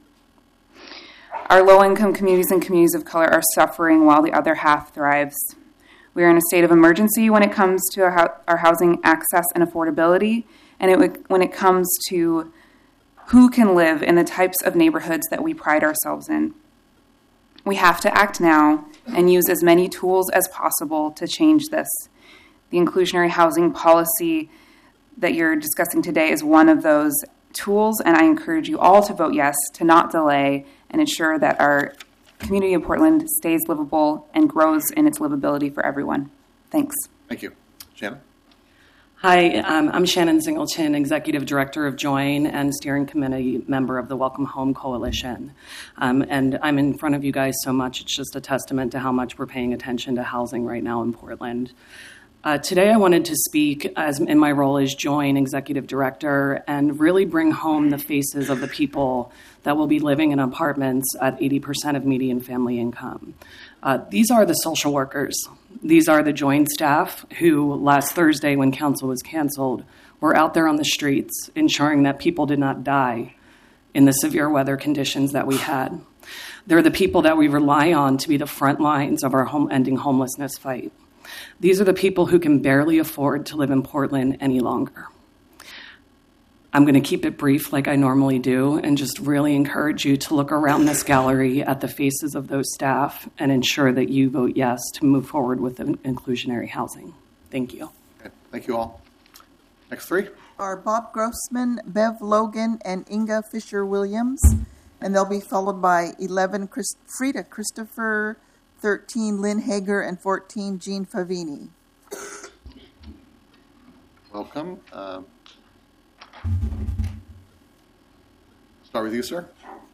Our low-income communities and communities of color are suffering while the other half thrives. We are in a state of emergency when it comes to our housing access and affordability, and it, when it comes to who can live in the types of neighborhoods that we pride ourselves in. We have to act now and use as many tools as possible to change this. The inclusionary housing policy that you're discussing today is one of those tools, and I encourage you all to vote yes, to not delay, and ensure that our community of Portland stays livable and grows in its livability for everyone. Thanks. Thank you. Shannon? Hi, um, I'm Shannon Singleton, Executive Director of Join and Steering Committee member of the Welcome Home Coalition. Um, and I'm in front of you guys so much, it's just a testament to how much we're paying attention to housing right now in Portland. Uh, today, I wanted to speak as in my role as Join Executive Director and really bring home the faces of the people that will be living in apartments at eighty percent of median family income. Uh, these are the social workers. These are the Join staff who last Thursday, when council was canceled, were out there on the streets ensuring that people did not die in the severe weather conditions that we had. They're the people that we rely on to be the front lines of our home ending homelessness fight. These are the people who can barely afford to live in Portland any longer. I'm going to keep it brief like I normally do and just really encourage you to look around this gallery at the faces of those staff and ensure that you vote yes to move forward with inclusionary housing. Thank you. Okay. Thank you all. Next three are Bob Grossman, Bev Logan, and Inga Fisher-Williams, and they'll be followed by eleven Chris- Frida Christopher, thirteen Lynn Hager, and fourteen Jean Favini. Welcome. Uh, start with you, sir.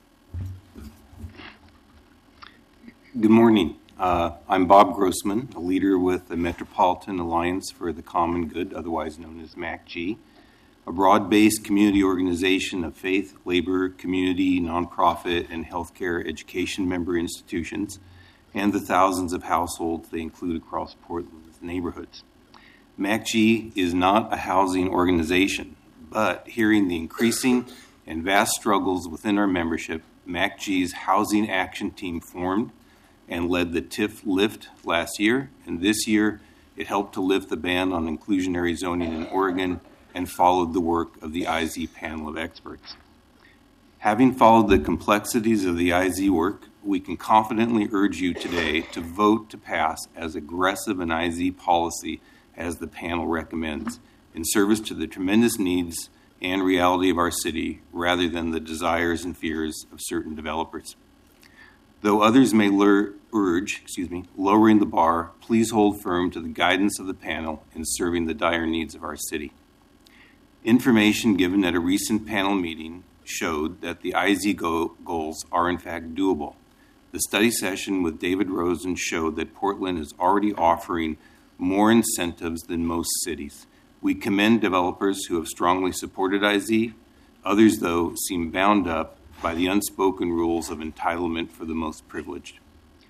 Good morning. Uh, I'm Bob Grossman, a leader with the Metropolitan Alliance for the Common Good, otherwise known as M A C G, a broad-based community organization of faith, labor, community, nonprofit, and healthcare education member institutions, and the thousands of households they include across Portland's neighborhoods. M A C G is not a housing organization, but hearing the increasing and vast struggles within our membership, M A C G's Housing Action Team formed and led the T I F Lift last year, and this year it helped to lift the ban on inclusionary zoning in Oregon and followed the work of the I Z panel of experts. Having followed the complexities of the I Z work, we can confidently urge you today to vote to pass as aggressive an I Z policy as the panel recommends, in service to the tremendous needs and reality of our city, rather than the desires and fears of certain developers. Though others may lure, urge, excuse me, lowering the bar, please hold firm to the guidance of the panel in serving the dire needs of our city. Information given at a recent panel meeting showed that the I Z go- goals are in fact doable. The study session with David Rosen showed that Portland is already offering more incentives than most cities. We commend developers who have strongly supported I Z. Others, though, seem bound up by the unspoken rules of entitlement for the most privileged.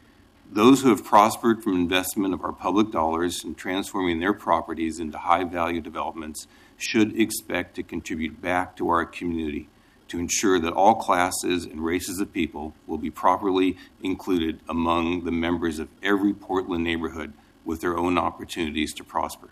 Those who have prospered from investment of our public dollars in transforming their properties into high-value developments should expect to contribute back to our community to ensure that all classes and races of people will be properly included among the members of every Portland neighborhood with their own opportunities to prosper.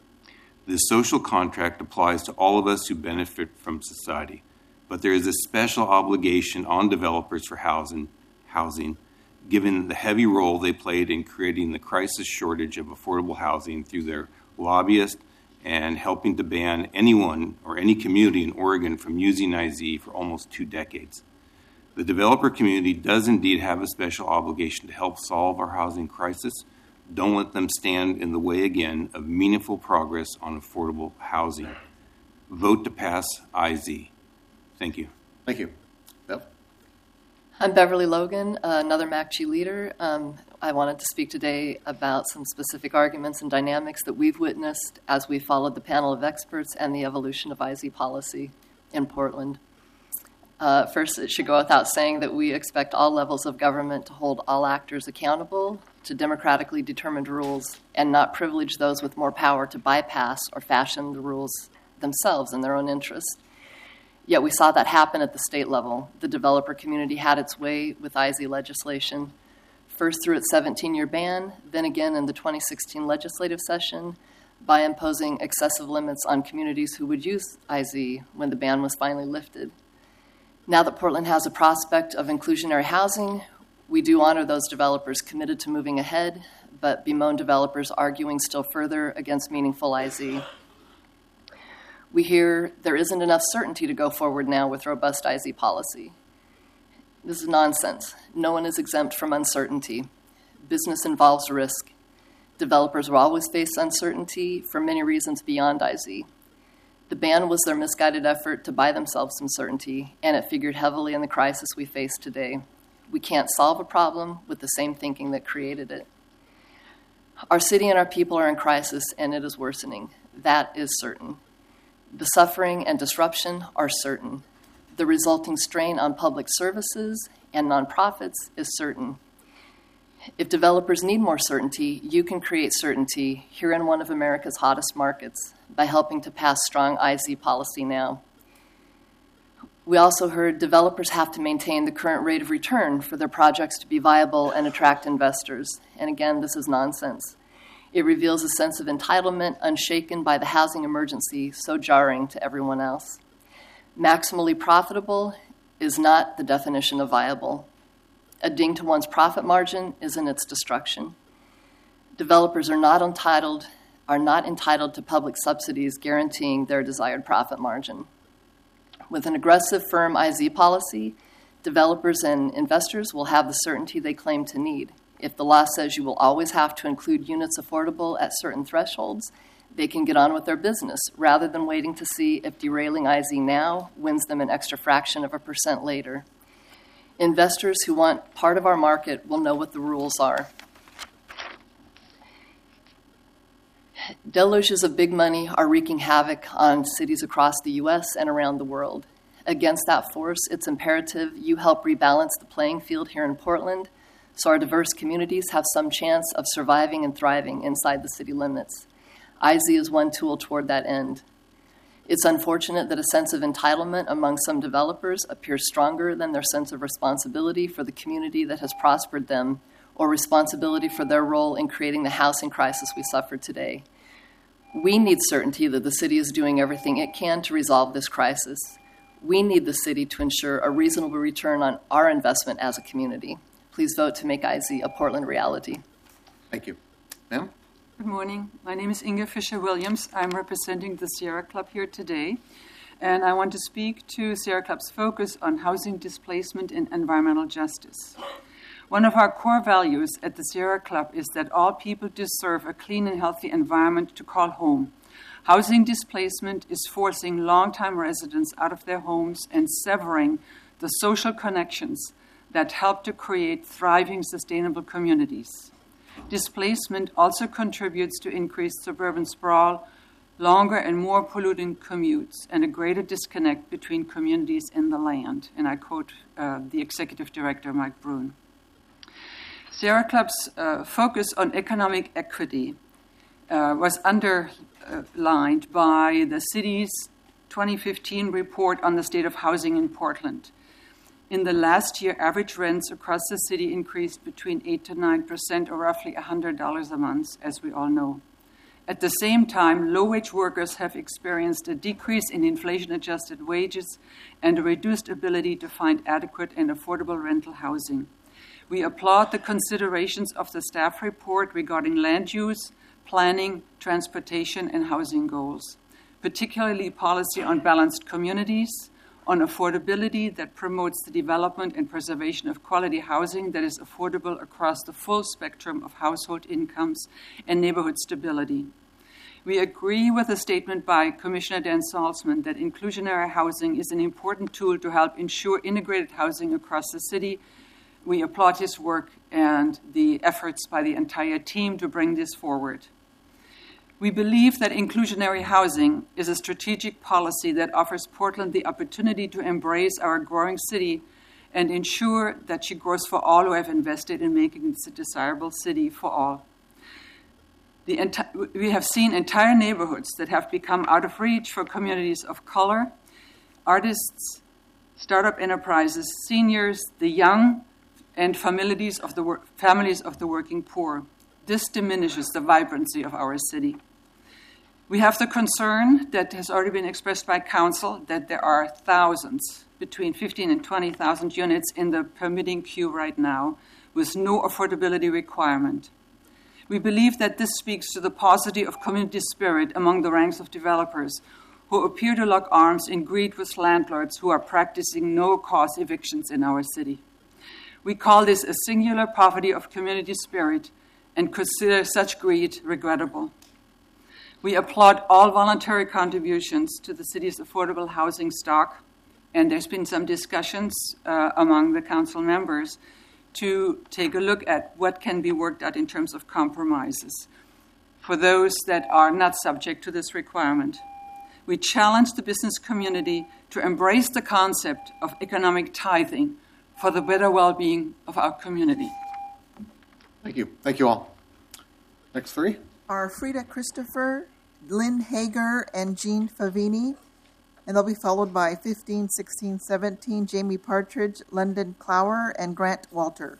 This social contract applies to all of us who benefit from society, but there is a special obligation on developers for housing, housing, given the heavy role they played in creating the crisis shortage of affordable housing through their lobbyists and helping to ban anyone or any community in Oregon from using I Z for almost two decades. The developer community does indeed have a special obligation to help solve our housing crisis. Don't let them stand in the way again of meaningful progress on affordable housing. Vote to pass I Z. Thank you. Thank you. Bev? I'm Beverly Logan, another M A C G leader. Um, I wanted to speak today about some specific arguments and dynamics that we've witnessed as we followed the panel of experts and the evolution of I Z policy in Portland. Uh, first, it should go without saying that we expect all levels of government to hold all actors accountable to democratically determined rules and not privilege those with more power to bypass or fashion the rules themselves in their own interest. Yet we saw that happen at the state level. The developer community had its way with I Z legislation, first through its seventeen-year ban, then again in the twenty sixteen legislative session by imposing excessive limits on communities who would use I Z when the ban was finally lifted. Now that Portland has a prospect of inclusionary housing, we do honor those developers committed to moving ahead, but bemoan developers arguing still further against meaningful I Z. We hear there isn't enough certainty to go forward now with robust I Z policy. This is nonsense. No one is exempt from uncertainty. Business involves risk. Developers will always face uncertainty for many reasons beyond I Z. The ban was their misguided effort to buy themselves some certainty, and it figured heavily in the crisis we face today. We can't solve a problem with the same thinking that created it. Our city and our people are in crisis, and it is worsening. That is certain. The suffering and disruption are certain. The resulting strain on public services and nonprofits is certain. If developers need more certainty, you can create certainty here in one of America's hottest markets by helping to pass strong I Z policy now. We also heard developers have to maintain the current rate of return for their projects to be viable and attract investors. And again, this is nonsense. It reveals a sense of entitlement unshaken by the housing emergency so jarring to everyone else. Maximally profitable is not the definition of viable. A ding to one's profit margin is in its destruction. Developers are not entitled, are not entitled to public subsidies guaranteeing their desired profit margin. With an aggressive, firm I Z policy, developers and investors will have the certainty they claim to need. If the law says you will always have to include units affordable at certain thresholds, they can get on with their business rather than waiting to see if derailing I Z now wins them an extra fraction of a percent later. Investors who want part of our market will know what the rules are. Deluges of big money are wreaking havoc on cities across the U S and around the world. Against that force, it's imperative you help rebalance the playing field here in Portland so our diverse communities have some chance of surviving and thriving inside the city limits. I Z is one tool toward that end. It's unfortunate that a sense of entitlement among some developers appears stronger than their sense of responsibility for the community that has prospered them or responsibility for their role in creating the housing crisis we suffer today. We need certainty that the city is doing everything it can to resolve this crisis. We need the city to ensure a reasonable return on our investment as a community. Please vote to make I Z a Portland reality. Thank you. Ma'am? Good morning. My name is Inge Fisher-Williams. I'm representing the Sierra Club here today, and I want to speak to Sierra Club's focus on housing displacement and environmental justice. One of our core values at the Sierra Club is that all people deserve a clean and healthy environment to call home. Housing displacement is forcing longtime residents out of their homes and severing the social connections that help to create thriving, sustainable communities. Displacement also contributes to increased suburban sprawl, longer and more polluting commutes, and a greater disconnect between communities and the land. And I quote uh, the Executive Director, Mike Brune. Sierra Club's uh, focus on economic equity uh, was underlined by the city's twenty fifteen report on the state of housing in Portland. In the last year, average rents across the city increased between eight to nine percent, or roughly one hundred dollars a month, as we all know. At the same time, low-wage workers have experienced a decrease in inflation-adjusted wages and a reduced ability to find adequate and affordable rental housing. We applaud the considerations of the staff report regarding land use, planning, transportation, and housing goals, particularly policy on balanced communities, on affordability that promotes the development and preservation of quality housing that is affordable across the full spectrum of household incomes and neighborhood stability. We agree with the statement by Commissioner Dan Salzman that inclusionary housing is an important tool to help ensure integrated housing across the city. We applaud his work and the efforts by the entire team to bring this forward. We believe that inclusionary housing is a strategic policy that offers Portland the opportunity to embrace our growing city and ensure that she grows for all who have invested in making this a desirable city for all. The enti- we have seen entire neighborhoods that have become out of reach for communities of color, artists, startup enterprises, seniors, the young, and families of the, wor- families of the working poor. This diminishes the vibrancy of our city. We have the concern that has already been expressed by Council that there are thousands, between fifteen and twenty thousand units in the permitting queue right now with no affordability requirement. We believe that this speaks to the paucity of community spirit among the ranks of developers who appear to lock arms in greed with landlords who are practicing no-cost evictions in our city. We call this a singular poverty of community spirit and consider such greed regrettable. We applaud all voluntary contributions to the city's affordable housing stock, and there's been some discussions uh, among the council members to take a look at what can be worked out in terms of compromises for those that are not subject to this requirement. We challenge the business community to embrace the concept of economic tithing for the better well-being of our community. Thank you. Thank you all. Next three. Are Frida Christopher, Lynn Hager, and Jean Favini. And they'll be followed by fifteen, sixteen, seventeen, Jamie Partridge, London Clower, and Grant Walter.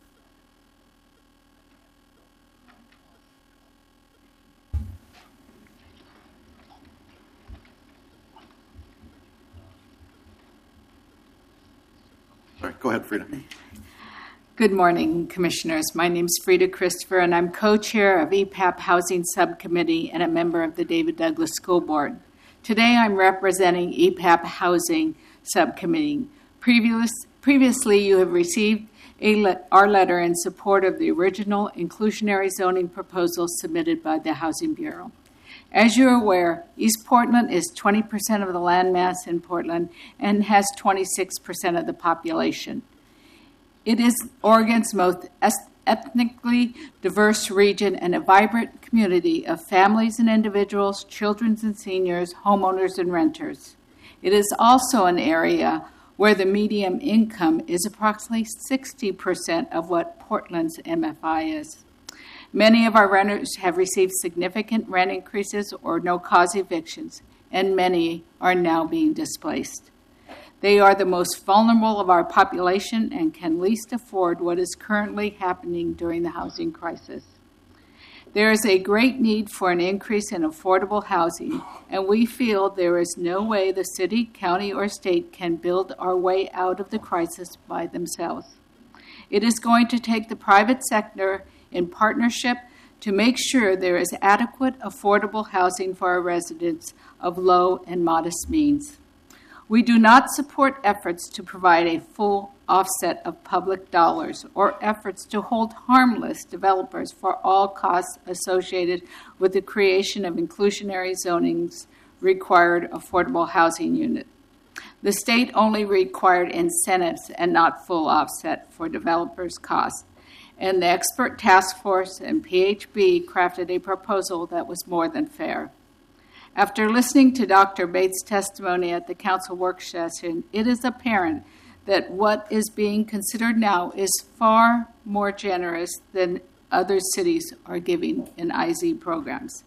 All right, go ahead, Frida. Good morning, Commissioners. My name is Frida Christopher, and I'm co-chair of E P A P Housing Subcommittee and a member of the David Douglas School Board. Today, I'm representing E P A P Housing Subcommittee. Previous, previously, you have received a le- our letter in support of the original inclusionary zoning proposal submitted by the Housing Bureau. As you're aware, East Portland is twenty percent of the land mass in Portland and has twenty-six percent of the population. It is Oregon's most ethnically diverse region and a vibrant community of families and individuals, children and seniors, homeowners and renters. It is also an area where the median income is approximately sixty percent of what Portland's M F I is. Many of our renters have received significant rent increases or no-cause evictions, and many are now being displaced. They are the most vulnerable of our population and can least afford what is currently happening during the housing crisis. There is a great need for an increase in affordable housing, and we feel there is no way the city, county, or state can build our way out of the crisis by themselves. It is going to take the private sector in partnership to make sure there is adequate, affordable housing for our residents of low and modest means. We do not support efforts to provide a full offset of public dollars or efforts to hold harmless developers for all costs associated with the creation of inclusionary zoning's required affordable housing unit. The state only required incentives and not full offset for developers' costs, and the expert task force and P H B crafted a proposal that was more than fair. After listening to Doctor Bates' testimony at the council work session, it is apparent that what is being considered now is far more generous than other cities are giving in I Z programs.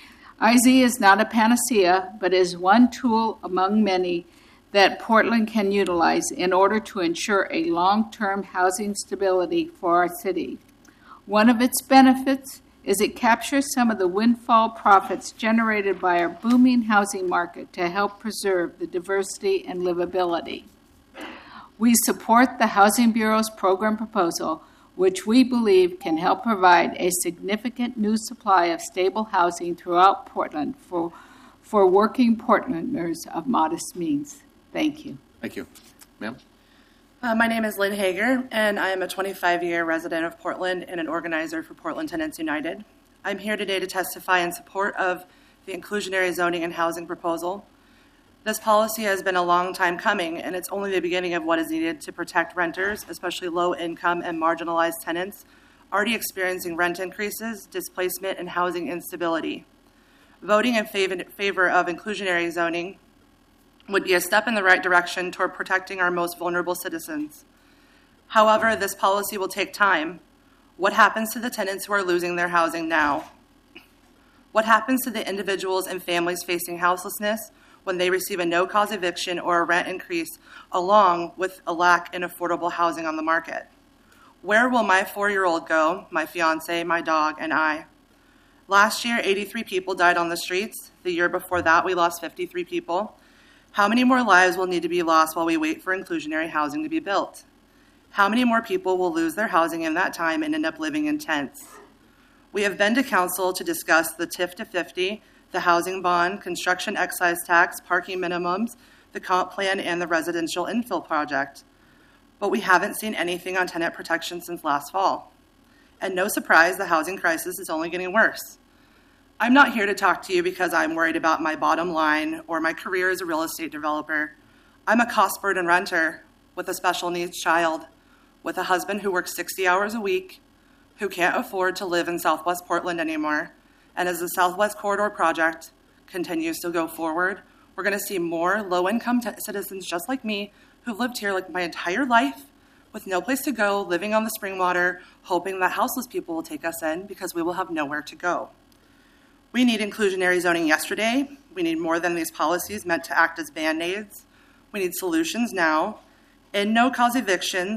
I Z is not a panacea, but is one tool among many that Portland can utilize in order to ensure a long-term housing stability for our city. One of its benefits is it captures some of the windfall profits generated by our booming housing market to help preserve the diversity and livability. We support the Housing Bureau's program proposal, which we believe can help provide a significant new supply of stable housing throughout Portland for, for working Portlanders of modest means. Thank you. Thank you. Ma'am? Uh, my name is Lynn Hager, and I am a twenty-five-year resident of Portland and an organizer for Portland Tenants United. I'm here today to testify in support of the inclusionary zoning and housing proposal. This policy has been a long time coming, and it's only the beginning of what is needed to protect renters, especially low-income and marginalized tenants, already experiencing rent increases, displacement, and housing instability. Voting in favor, favor of inclusionary zoning would be a step in the right direction toward protecting our most vulnerable citizens. However, this policy will take time. What happens to the tenants who are losing their housing now? What happens to the individuals and families facing houselessness when they receive a no-cause eviction or a rent increase, along with a lack in affordable housing on the market? Where will my four-year-old go, my fiance, my dog, and I? Last year, eighty-three people died on the streets. The year before that, we lost fifty-three people. How many more lives will need to be lost while we wait for inclusionary housing to be built? How many more people will lose their housing in that time and end up living in tents? We have been to council to discuss the T I F to fifty, the housing bond, construction excise tax, parking minimums, the comp plan, and the residential infill project. But we haven't seen anything on tenant protection since last fall. And no surprise, the housing crisis is only getting worse. I'm not here to talk to you because I'm worried about my bottom line or my career as a real estate developer. I'm a cost burden renter with a special needs child. with a husband who works sixty hours a week, who can't afford to live in Southwest Portland anymore. And as the Southwest Corridor project continues to go forward, we're going to see more low-income t- citizens just like me who lived here like my entire life with no place to go, living on the spring water, hoping that houseless people will take us in because we will have nowhere to go. We need inclusionary zoning yesterday. We need more than these policies meant to act as Band-Aids. We need solutions now. And no-cause evictions